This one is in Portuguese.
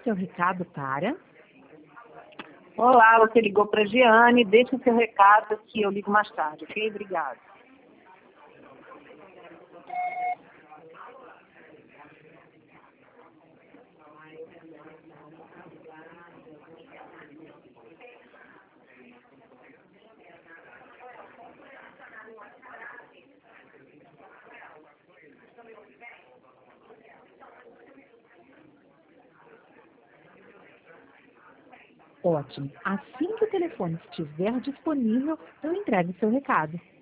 seu recado para... Olá, você ligou para a Giane, deixa o seu recado que eu ligo mais tarde, ok? Obrigada. Ótimo. Assim que o telefone estiver disponível, eu entrego o seu recado.